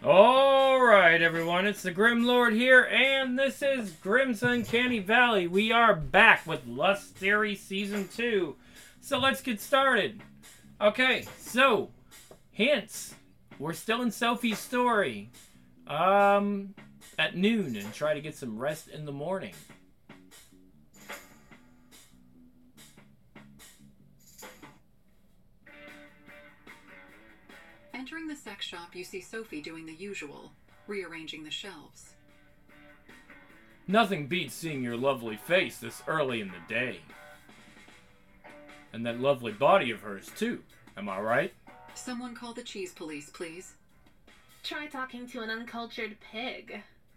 Alright, everyone, it's the Grim Lord here, and this is Grim's Uncanny Valley. We are back with Lust Theory Season 2. So let's get started. Okay, so, hints. We're still in Sophie's story. At noon, and try to get some rest in the morning. Entering the sex shop, you see Sophie doing the usual, rearranging the shelves. Nothing beats seeing your lovely face this early in the day. And that lovely body of hers, too. Am I right? Someone call the cheese police, please. Try talking to an uncultured pig.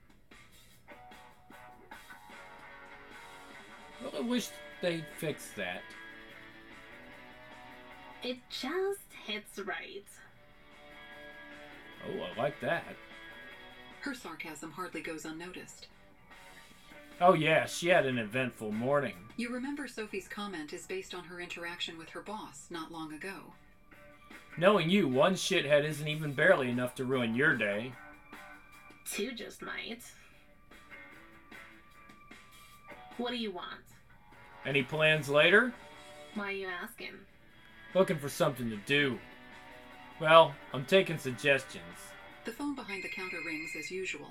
Well, I wish they'd fix that. It just hits right. Oh, I like that. Her sarcasm hardly goes unnoticed. Oh yeah, she had an eventful morning. You remember Sophie's comment is based on her interaction with her boss not long ago. Knowing you, one shithead isn't even barely enough to ruin your day. Two just might. What do you want? Any plans later? Why are you asking? Looking for something to do. Well, I'm taking suggestions. The phone behind the counter rings as usual.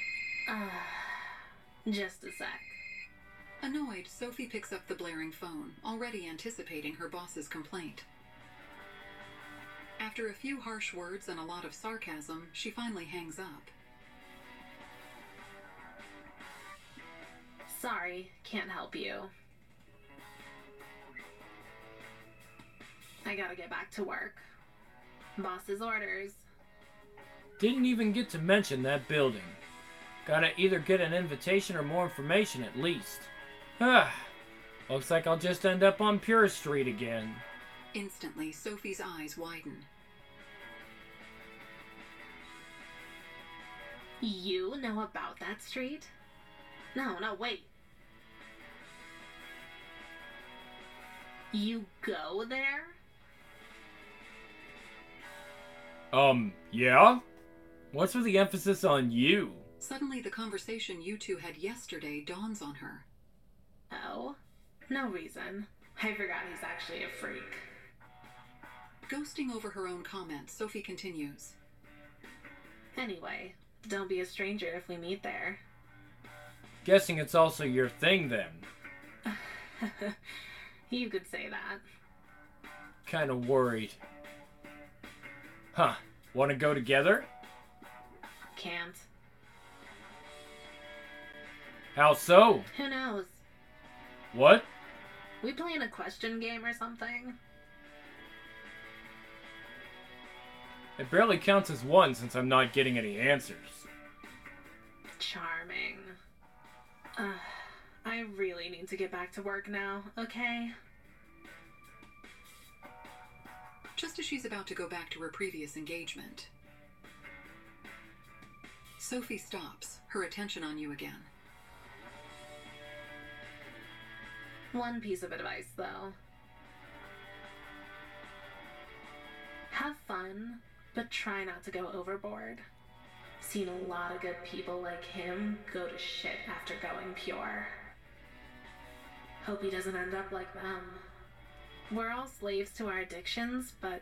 Just a sec. Annoyed, Sophie picks up the blaring phone, already anticipating her boss's complaint. After a few harsh words and a lot of sarcasm, she finally hangs up. Sorry, can't help you. I gotta get back to work. Boss's orders. Didn't even get to mention that building. Gotta either get an invitation or more information at least. Looks like I'll just end up on Pure Street again. Instantly, Sophie's eyes widen. You know about that street? No, wait. You go there? Yeah? What's with the emphasis on you? Suddenly, the conversation you two had yesterday dawns on her. Oh? No reason. I forgot he's actually a freak. Ghosting over her own comments, Sophie continues. Anyway, don't be a stranger if we meet there. Guessing it's also your thing then. You could say that. Kinda worried. Huh. Wanna go together? Can't. How so? Who knows? What? We playing a question game or something? It barely counts as one since I'm not getting any answers. Charming. I really need to get back to work now, okay? Just as she's about to go back to her previous engagement, Sophie stops, her attention on you again. One piece of advice, though. Have fun, but try not to go overboard. Seen a lot of good people like him go to shit after going pure. Hope he doesn't end up like them. We're all slaves to our addictions, but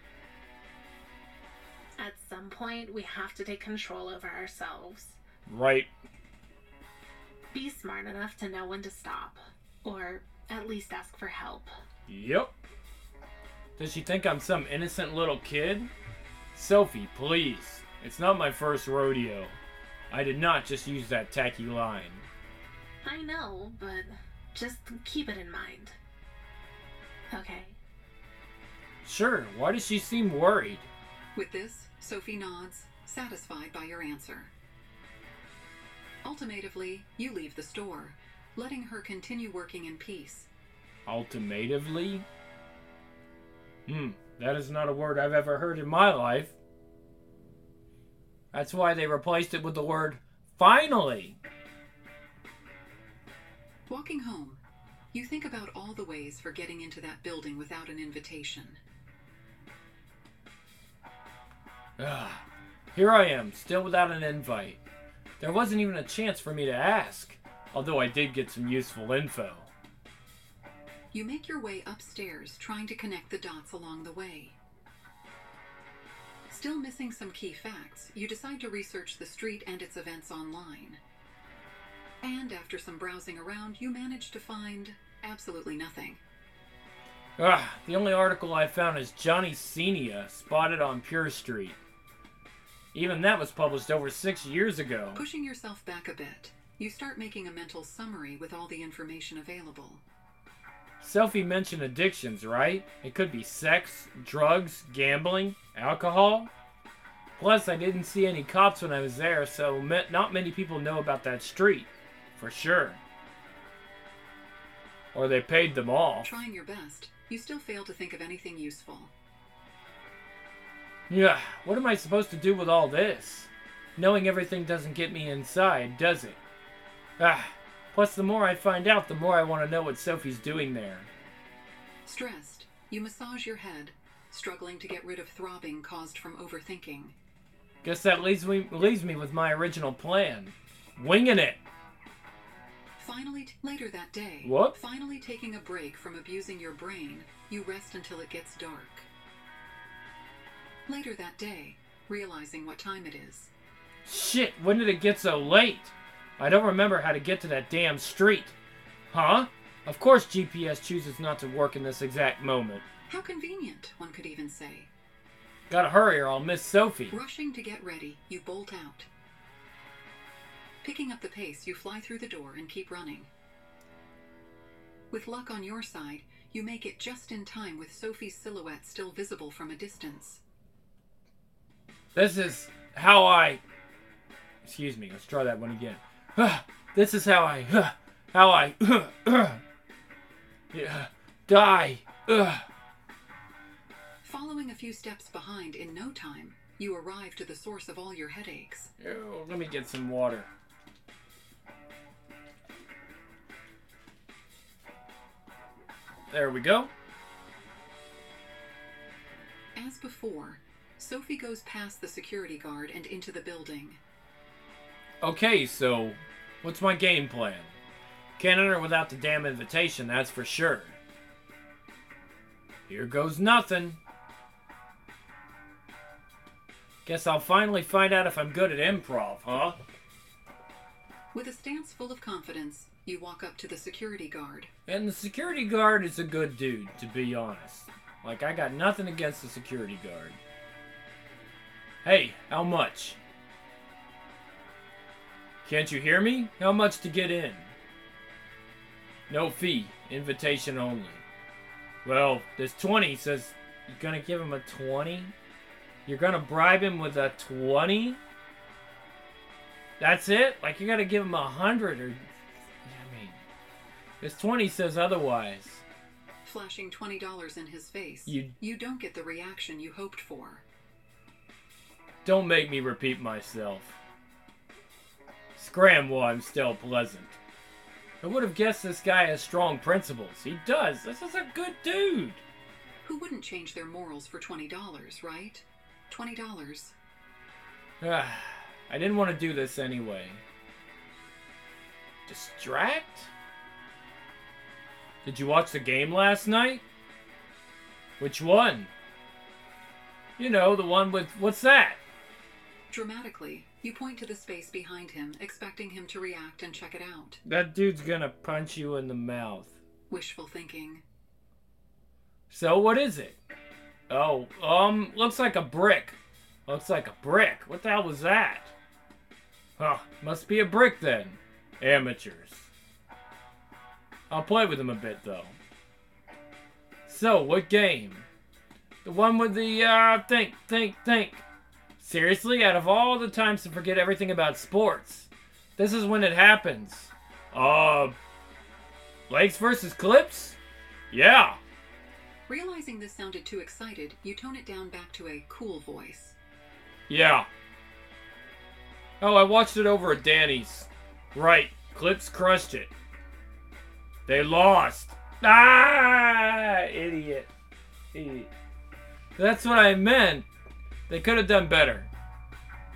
at some point we have to take control over ourselves. Right. Be smart enough to know when to stop, or at least ask for help. Yep. Does she think I'm some innocent little kid? Sophie, please. It's not my first rodeo. I did not just use that tacky line. I know, but just keep it in mind. Okay. Sure, why does she seem worried? With this, Sophie nods, satisfied by your answer. Ultimatively, you leave the store, letting her continue working in peace. Ultimatively? That is not a word I've ever heard in my life. That's why they replaced it with the word finally. Walking home, you think about all the ways for getting into that building without an invitation. here I am, still without an invite. There wasn't even a chance for me to ask, although I did get some useful info. You make your way upstairs, trying to connect the dots along the way. Still missing some key facts, you decide to research the street and its events online. And after some browsing around, you manage to find absolutely nothing. The only article I found is Johnny Cena spotted on Pure Street. Even that was published over 6 years ago. Pushing yourself back a bit, you start making a mental summary with all the information available. Sophie mentioned addictions, right? It could be sex, drugs, gambling, alcohol. Plus, I didn't see any cops when I was there, so not many people know about that street. For sure. Or they paid them off. Trying your best, you still fail to think of anything useful. Yeah, what am I supposed to do with all this? Knowing everything doesn't get me inside, does it? Plus the more I find out, the more I want to know what Sophie's doing there. Stressed, you massage your head, struggling to get rid of throbbing caused from overthinking. Guess that leaves me with my original plan. Winging it! Finally, later that day, What? Finally taking a break from abusing your brain, you rest until it gets dark. Later that day, realizing what time it is. Shit, when did it get so late? I don't remember how to get to that damn street. Huh? Of course GPS chooses not to work in this exact moment. How convenient, one could even say. Gotta hurry or I'll miss Sophie. Rushing to get ready, you bolt out. Picking up the pace, you fly through the door and keep running. With luck on your side, you make it just in time with Sophie's silhouette still visible from a distance. This is how I... Excuse me, let's try that one again. This is how I die. Following a few steps behind in no time, you arrive to the source of all your headaches. Oh, let me get some water. There we go. As before, Sophie goes past the security guard and into the building. Okay, so what's my game plan? Can't enter without the damn invitation, that's for sure. Here goes nothing. Guess I'll finally find out if I'm good at improv, huh? With a stance full of confidence, you walk up to the security guard. And the security guard is a good dude, to be honest. Like, I got nothing against the security guard. Hey, how much? Can't you hear me? How much to get in? No fee. Invitation only. Well, this 20 says you're gonna give him a 20? You're gonna bribe him with a 20? That's it? Like, you gotta give him 100 or... I mean... This 20 says otherwise. Flashing $20 in his face, you don't get the reaction you hoped for. Don't make me repeat myself. Scram while I'm still pleasant. I would have guessed this guy has strong principles. He does. This is a good dude. Who wouldn't change their morals for $20, right? $20. I didn't want to do this anyway. Distract? Did you watch the game last night? Which one? You know, the one with... What's that? Dramatically, you point to the space behind him, expecting him to react and check it out. That dude's gonna punch you in the mouth. Wishful thinking. So, what is it? Oh, looks like a brick. Looks like a brick. What the hell was that? Huh, must be a brick then. Amateurs. I'll play with him a bit, though. So, what game? The one with the, think. Seriously, out of all the times to forget everything about sports, this is when it happens. Lakes versus Clips? Yeah. Realizing this sounded too excited, you tone it down back to a cool voice. Yeah. Oh, I watched it over at Danny's. Right, Clips crushed it. They lost. Idiot. That's what I meant. They could have done better.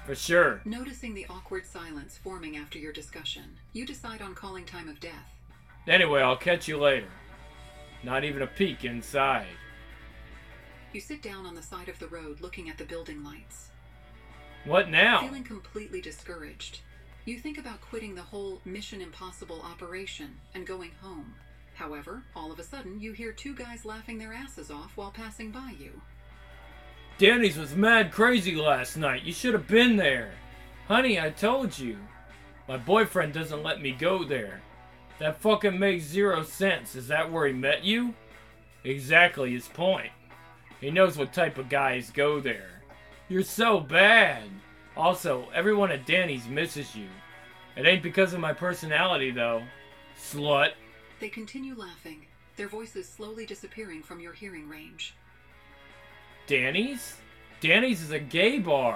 For sure. Noticing the awkward silence forming after your discussion, you decide on calling time of death. Anyway, I'll catch you later. Not even a peek inside. You sit down on the side of the road looking at the building lights. What now? Feeling completely discouraged, you think about quitting the whole Mission Impossible operation and going home. However, all of a sudden, you hear two guys laughing their asses off while passing by you. Danny's was mad crazy last night. You should have been there. Honey, I told you. My boyfriend doesn't let me go there. That fucking makes 0 sense. Is that where he met you? Exactly his point. He knows what type of guys go there. You're so bad. Also, everyone at Danny's misses you. It ain't because of my personality, though. Slut. They continue laughing, their voices slowly disappearing from your hearing range. Danny's? Danny's is a gay bar.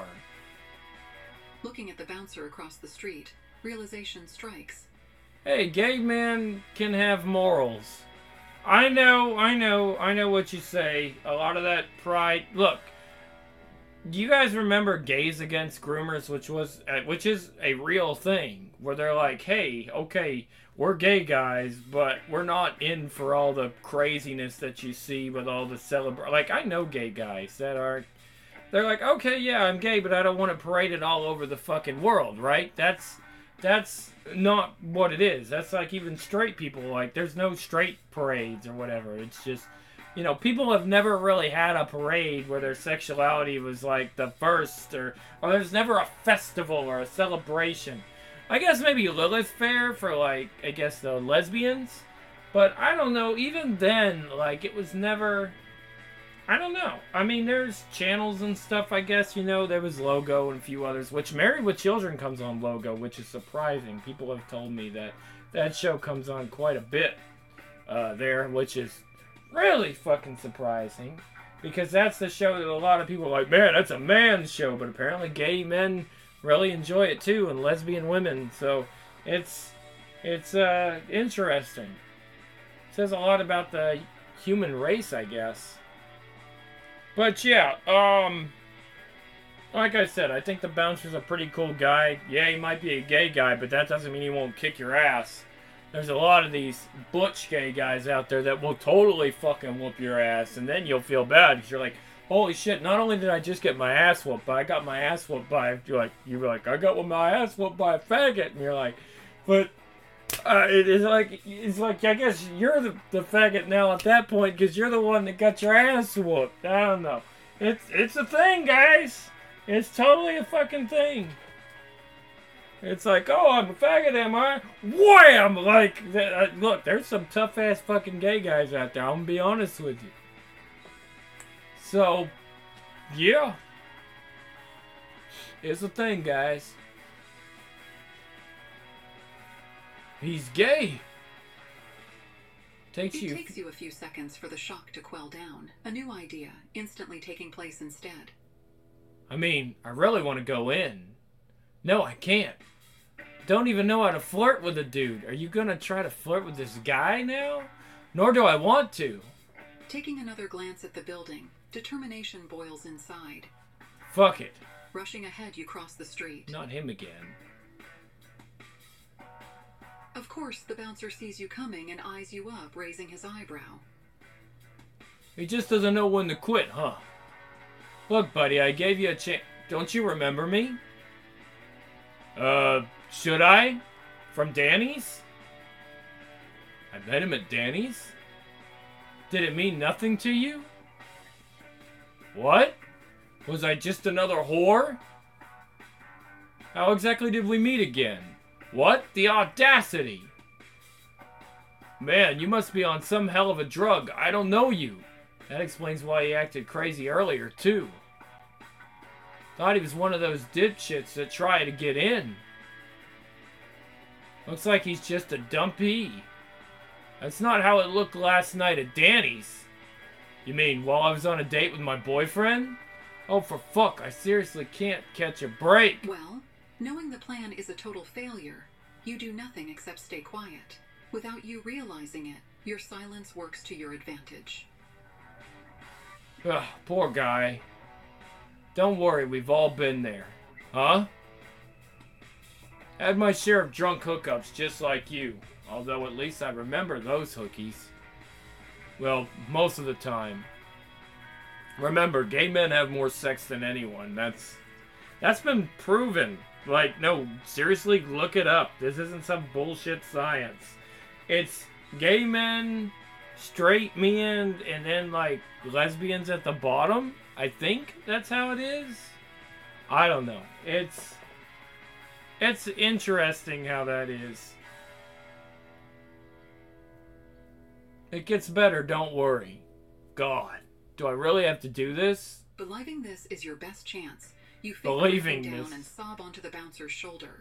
Looking at the bouncer across the street, realization strikes. Hey, gay men can have morals. I know what you say. A lot of that pride. Look, do you guys remember Gays Against Groomers, which is a real thing, where they're like, hey, okay, we're gay guys, but we're not in for all the craziness that you see with all the Like, I know gay guys that are, they're like, okay, yeah, I'm gay, but I don't want to parade it all over the fucking world, right? That's not what it is. That's like even straight people, like, there's no straight parades or whatever. It's just, you know, people have never really had a parade where their sexuality was like the first, or there's never a festival or a celebration. I guess maybe Lilith Fair for, like, I guess the lesbians. But I don't know, even then, like, it was never, I don't know. I mean, there's channels and stuff, I guess, you know, there was Logo and a few others, which Married with Children comes on Logo, which is surprising. People have told me that that show comes on quite a bit there, which is really fucking surprising. Because that's the show that a lot of people are like, man, that's a man's show, but apparently gay men really enjoy it too, and lesbian women, so it's interesting. It says a lot about the human race, I guess. But yeah, like I said, I think the bouncer's a pretty cool guy. Yeah, he might be a gay guy, but that doesn't mean he won't kick your ass. There's a lot of these butch gay guys out there that will totally fucking whoop your ass, and then you'll feel bad because you're like, holy shit, not only did I just get my ass whooped, but I got my ass whooped by, you're like, I got my ass whooped by a faggot. And you're like, but it's like, I guess you're the faggot now at that point because you're the one that got your ass whooped. I don't know. It's a thing, guys. It's totally a fucking thing. It's like, oh, I'm a faggot, am I? Wham! Like, look, there's some tough-ass fucking gay guys out there. I'm gonna be honest with you. So, yeah. It's a thing, guys. He's gay. It takes you a few seconds for the shock to quell down. A new idea instantly taking place instead. I mean, I really want to go in. No, I can't. Don't even know how to flirt with a dude. Are you gonna try to flirt with this guy now? Nor do I want to. Taking another glance at the building, determination boils inside. Fuck it. Rushing ahead, you cross the street. Not him again. Of course, the bouncer sees you coming and eyes you up, raising his eyebrow. He just doesn't know when to quit, huh? Look, buddy, I gave you a chance. Don't you remember me? Should I? From Danny's? I met him at Danny's? Did it mean nothing to you? What? Was I just another whore? How exactly did we meet again? What? The audacity! Man, you must be on some hell of a drug. I don't know you. That explains why he acted crazy earlier, too. Thought he was one of those dipshits that try to get in. Looks like he's just a dumpy. That's not how it looked last night at Danny's. You mean while I was on a date with my boyfriend? Oh, for fuck, I seriously can't catch a break. Well, knowing the plan is a total failure, you do nothing except stay quiet. Without you realizing it, your silence works to your advantage. Ugh, poor guy. Don't worry, we've all been there. Huh? Had my share of drunk hookups just like you. Although at least I remember those hookies. Well, most of the time. Remember, gay men have more sex than anyone. That's been proven. Like, no, seriously, look it up. This isn't some bullshit science. It's gay men, straight men, and then, like, lesbians at the bottom. I think that's how it is. I don't know. It's interesting how that is. It gets better, don't worry. God, do I really have to do this? Believing this is your best chance. You Believing down this. and sob onto the bouncer's shoulder.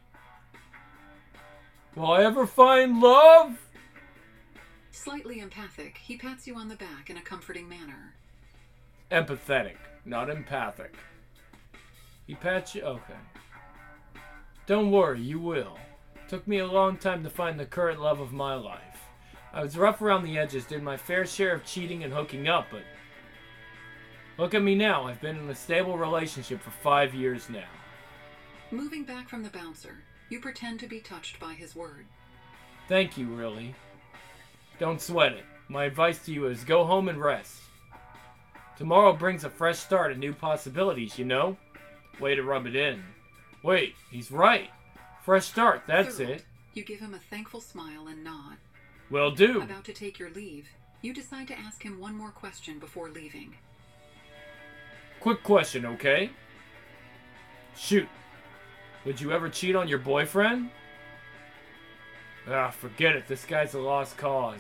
Will I ever find love? Slightly empathic, he pats you on the back in a comforting manner. Empathetic, not empathic. He pats you? Okay. Don't worry, you will. Took me a long time to find the current love of my life. I was rough around the edges, did my fair share of cheating and hooking up, but look at me now. I've been in a stable relationship for 5 years now. Moving back from the bouncer, you pretend to be touched by his word. Thank you, really. Don't sweat it. My advice to you is go home and rest. Tomorrow brings a fresh start and new possibilities, you know? Way to rub it in. Wait, he's right. Fresh start, that's Thrilled, it. You give him a thankful smile and nod. Will do. About to take your leave, you decide to ask him one more question before leaving. Quick question, okay? Shoot. Would you ever cheat on your boyfriend? Ah, forget it. This guy's a lost cause.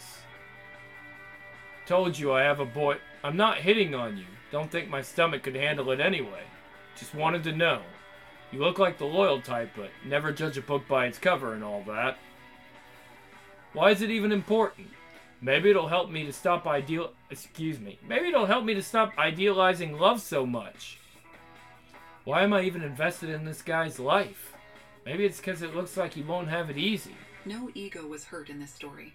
Told you I have a boy... I'm not hitting on you. Don't think my stomach could handle it anyway. Just wanted to know. You look like the loyal type, but never judge a book by its cover and all that. Why is it even important? Maybe it'll help me to stop Maybe it'll help me to stop idealizing love so much. Why am I even invested in this guy's life? Maybe it's because it looks like he won't have it easy. No ego was hurt in this story.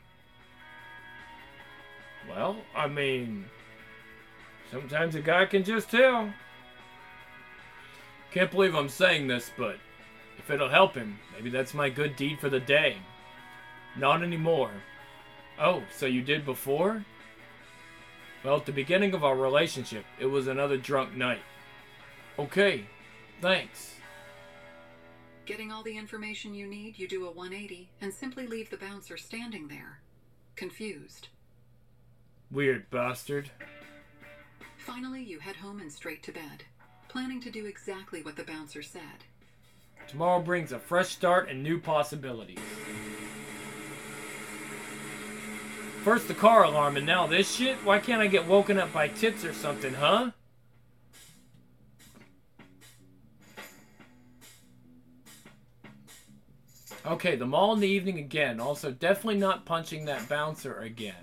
Well, I mean, sometimes a guy can just tell. Can't believe I'm saying this, but if it'll help him, maybe that's my good deed for the day. Not anymore. Oh, so you did before? Well, at the beginning of our relationship, it was another drunk night. Okay, thanks. Getting all the information you need, you do a 180 and simply leave the bouncer standing there, confused. Weird bastard. Finally, you head home and straight to bed, planning to do exactly what the bouncer said. Tomorrow brings a fresh start and new possibilities. First the car alarm and now this shit? Why can't I get woken up by tits or something, huh? Okay, the mall in the evening again. Also, definitely not punching that bouncer again.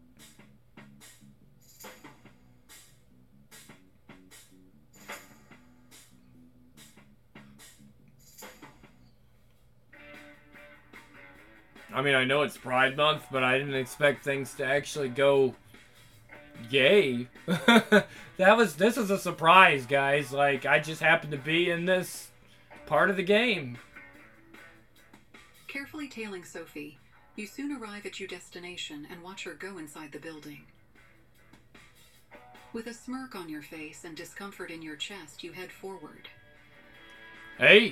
I mean, I know it's Pride Month, but I didn't expect things to actually go gay. This is a surprise, guys. Like, I just happened to be in this part of the game. Carefully tailing Sophie, you soon arrive at your destination and watch her go inside the building. With a smirk on your face and discomfort in your chest, you head forward. Hey!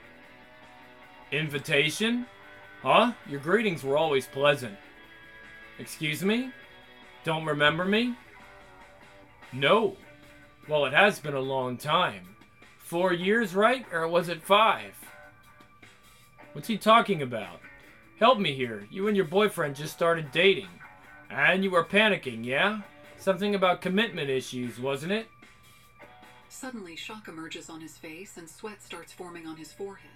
Invitation? Huh? Your greetings were always pleasant. Excuse me? Don't remember me? No. Well, it has been a long time. 4 years, right? Or was it 5? What's he talking about? Help me here. You and your boyfriend just started dating. And you were panicking, yeah? Something about commitment issues, wasn't it? Suddenly, shock emerges on his face and sweat starts forming on his forehead.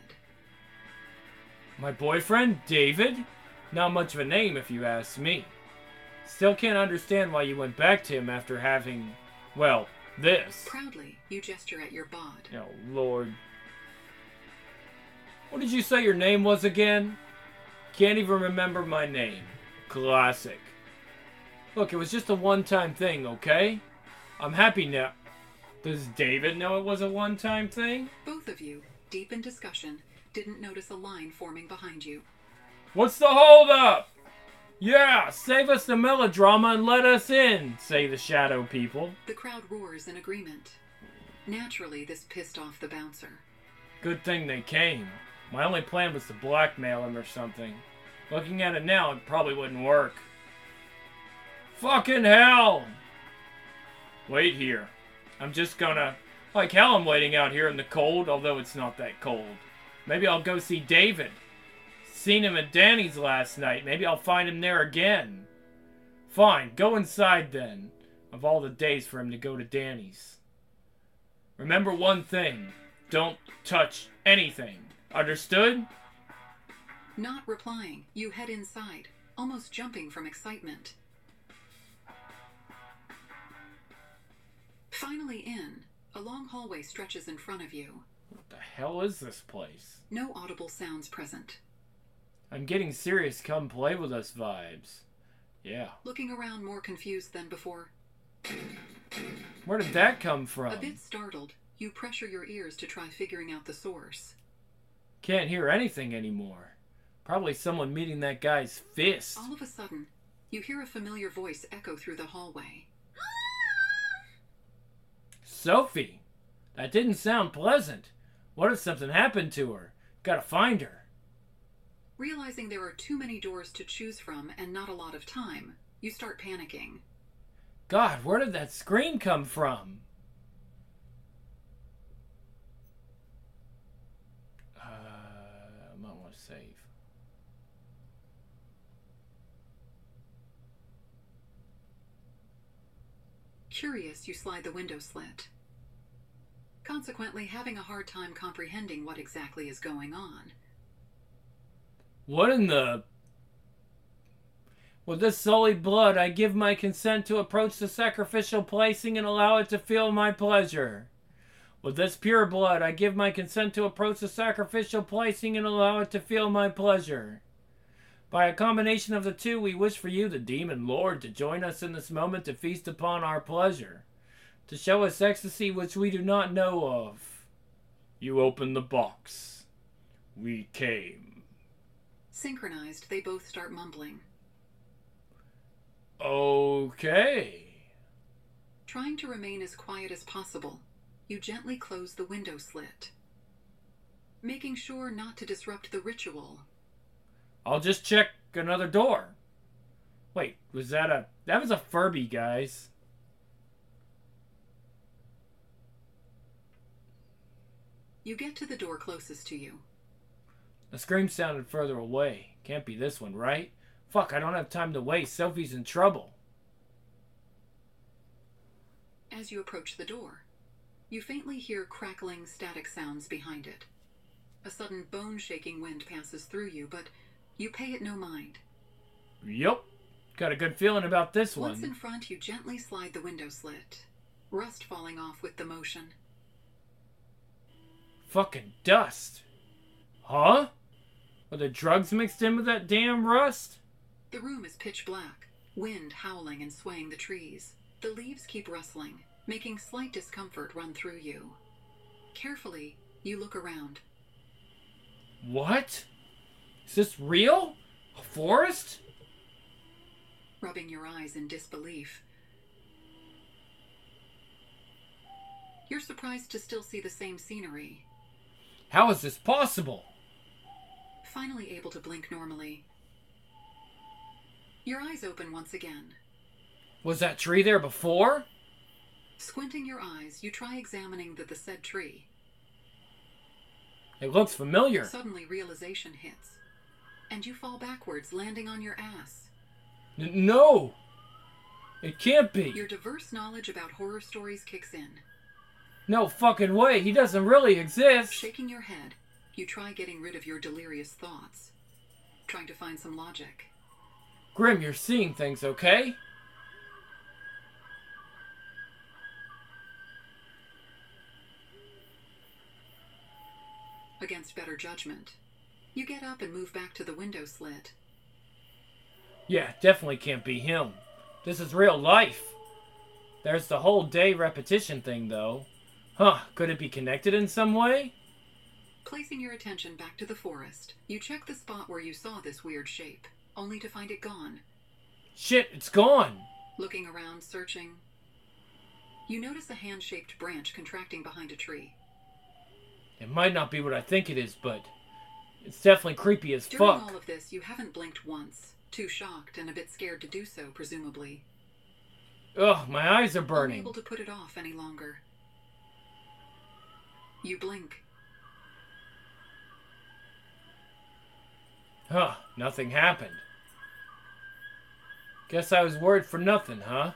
My boyfriend, David? Not much of a name if you ask me. Still can't understand why you went back to him after having, well, this. Proudly, you gesture at your bod. Oh, Lord. What did you say your name was again? Can't even remember my name. Classic. Look, it was just a one-time thing, okay? I'm happy now. Does David know it was a one-time thing? Both of you, deep in discussion, didn't notice a line forming behind you. What's the holdup? Yeah, save us the melodrama and let us in, say the shadow people. The crowd roars in agreement. Naturally, this pissed off the bouncer. Good thing they came. My only plan was to blackmail him or something. Looking at it now, it probably wouldn't work. Fucking hell! Wait here. I'm just gonna... Like hell I'm waiting out here in the cold, although it's not that cold. Maybe I'll go see David. Seen him at Danny's last night. Maybe I'll find him there again. Fine, go inside then. Of all the days for him to go to Danny's. Remember one thing. Don't touch anything. Understood? Not replying, you head inside, almost jumping from excitement. Finally in, a long hallway stretches in front of you. What the hell is this place? No audible sounds present. I'm getting serious come play with us vibes. Yeah. Looking around more confused than before. Where did that come from? A bit startled, you pressure your ears to try figuring out the source. Can't hear anything anymore. Probably someone meeting that guy's fist. All of a sudden, you hear a familiar voice echo through the hallway. Sophie! That didn't sound pleasant. What if something happened to her? Gotta find her. Realizing there are too many doors to choose from and not a lot of time, you start panicking. God, where did that scream come from? I might want to save. Curious, you slide the window slit. Consequently, having a hard time comprehending what exactly is going on. What in the... With this sullied blood, I give my consent to approach the sacrificial placing and allow it to feel my pleasure. With this pure blood, I give my consent to approach the sacrificial placing and allow it to feel my pleasure. By a combination of the two, we wish for you, the Demon Lord, to join us in this moment to feast upon our pleasure, to show us ecstasy which we do not know of. You open the box. We came. Synchronized, they both start mumbling. Okay. Trying to remain as quiet as possible, you gently close the window slit, making sure not to disrupt the ritual. I'll just check another door. Wait, was that a... That was a Furby, guys. You get to the door closest to you. The scream sounded further away. Can't be this one, right? Fuck, I don't have time to waste. Sophie's in trouble. As you approach the door, you faintly hear crackling, static sounds behind it. A sudden bone-shaking wind passes through you, but you pay it no mind. Yup. Got a good feeling about this one. Once in front, you gently slide the window slit, rust falling off with the motion. Fucking dust. Huh? Were there drugs mixed in with that damn rust? The room is pitch black, wind howling and swaying the trees. The leaves keep rustling, making slight discomfort run through you. Carefully, you look around. What? Is this real? A forest? Rubbing your eyes in disbelief. You're surprised to still see the same scenery. How is this possible? Finally able to blink normally. Your eyes open once again. Was that tree there before? Squinting your eyes, you try examining the said tree. It looks familiar. Suddenly realization hits, and you fall backwards, landing on your ass. No! It can't be. Your diverse knowledge about horror stories kicks in. No fucking way. He doesn't really exist. Shaking your head, you try getting rid of your delirious thoughts, trying to find some logic. Grim, you're seeing things, okay? Against better judgment, you get up and move back to the window slit. Yeah, definitely can't be him. This is real life. There's the whole day repetition thing, though. Huh, could it be connected in some way? Placing your attention back to the forest, you check the spot where you saw this weird shape, only to find it gone. Shit, it's gone. Looking around, searching, you notice a hand-shaped branch contracting behind a tree. It might not be what I think it is, but it's definitely creepy as During fuck. all of this, you haven't blinked once, too shocked and a bit scared to do so, presumably. Ugh, my eyes are burning. Unable to put it off any longer. You blink. Huh, nothing happened. Guess I was worried for nothing, huh?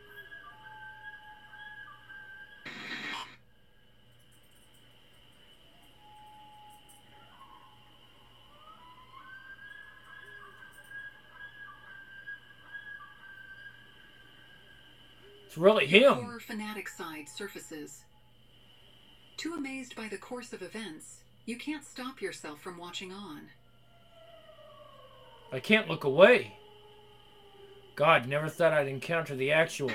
It's really Your him. horror fanatic side surfaces. Too amazed by the course of events, you can't stop yourself from watching on. I can't look away. God, never thought I'd encounter the actual.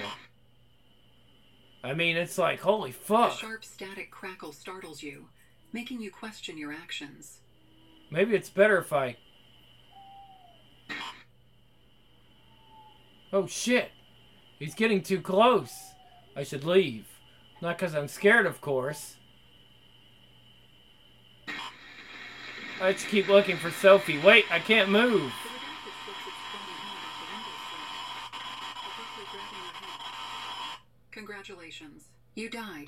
I mean, it's like, holy A fuck. sharp static crackle startles you, making you question your actions. Maybe it's better if I... Oh shit. He's getting too close. I should leave. Not because I'm scared, of course. I should keep looking for Sophie. Wait, I can't move. The redacted slips its bony hand out the windowsill, abruptly grabbing your head. Congratulations. You died.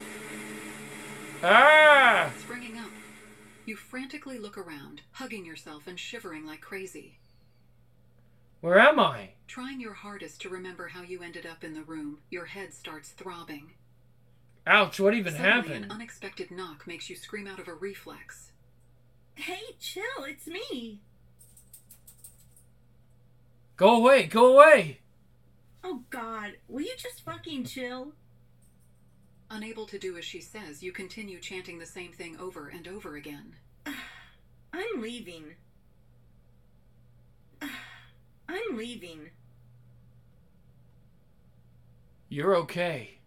Ah! Springing up, you frantically look around, hugging yourself and shivering like crazy. Where am I? Trying your hardest to remember how you ended up in the room, your head starts throbbing. Ouch, what even Suddenly, happened? an unexpected knock makes you scream out of a reflex. Hey, chill, it's me. Go away, go away! Oh god, will you just fucking chill? Unable to do as she says, you continue chanting the same thing over and over again. I'm leaving. I'm leaving. You're okay.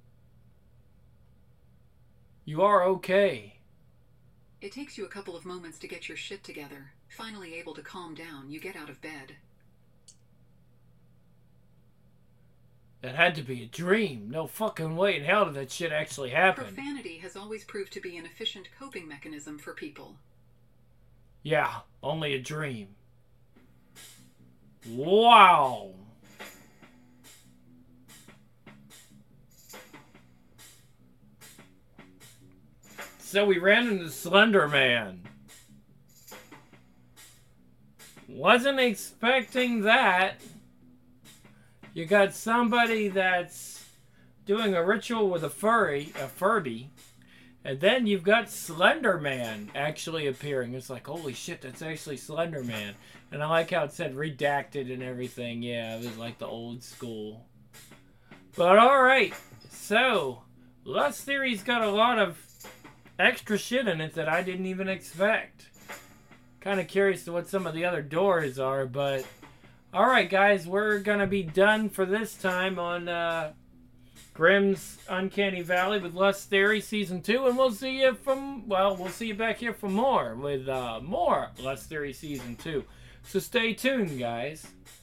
You are okay. It takes you a couple of moments to get your shit together. Finally able to calm down, you get out of bed. That had to be a dream. No fucking way in hell did that shit actually happen. Profanity has always proved to be an efficient coping mechanism for people. Yeah, only a dream. Wow. So we ran into Slender Man. Wasn't expecting that. You got somebody that's doing a ritual with a Furby, and then you've got Slender Man actually appearing. It's like, holy shit, that's actually Slender Man. And I like how it said redacted and everything. Yeah, it was like the old school. But alright, so Lust Theory's got a lot of extra shit in it that I didn't even expect. Kind of curious to what some of the other doors are, but alright guys, we're gonna be done for this time on Grimm's Uncanny Valley with Lust Theory Season 2, and we'll see you back here for more with more Lust Theory Season 2. So stay tuned, guys.